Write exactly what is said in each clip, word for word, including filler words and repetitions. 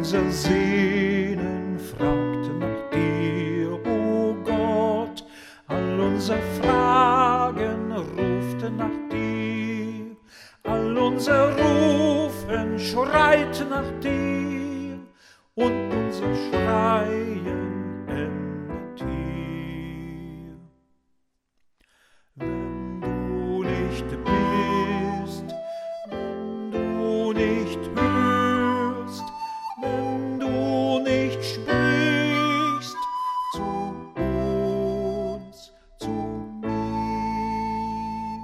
unser Sehnen fragte nach dir, o Gott, all unser Fragen rufte nach dir, all unser Rufen schreit nach dir, und unser Schreien endet hier. Wenn du nicht bist, wenn du nicht hörst, wenn du nicht sprichst zu uns, zu mir.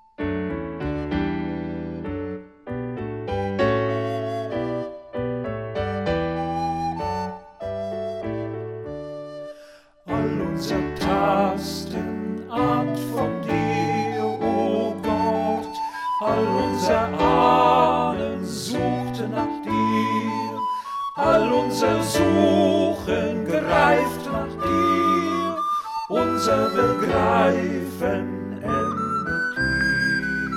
All unser Tasten ahnt von dir, o Gott, all unser Ahnen suchte nach dir, all unser Suchen greift nach dir, unser Begreifen endet hier.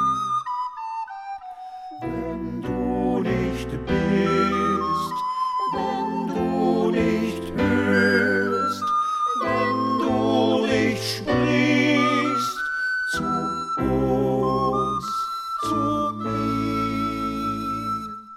Wenn du nicht bist, wenn du nicht hörst, wenn du nicht sprichst zu uns, zu mir.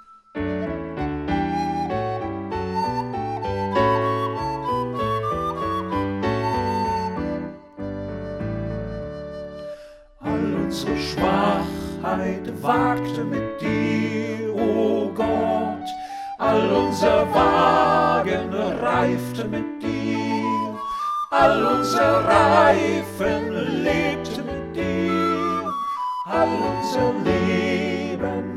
All unsere Schwachheit wagte mit dir, o Gott, all unser Wagen reifte mit dir, all unser Reifen lebte mit dir, all unser Leben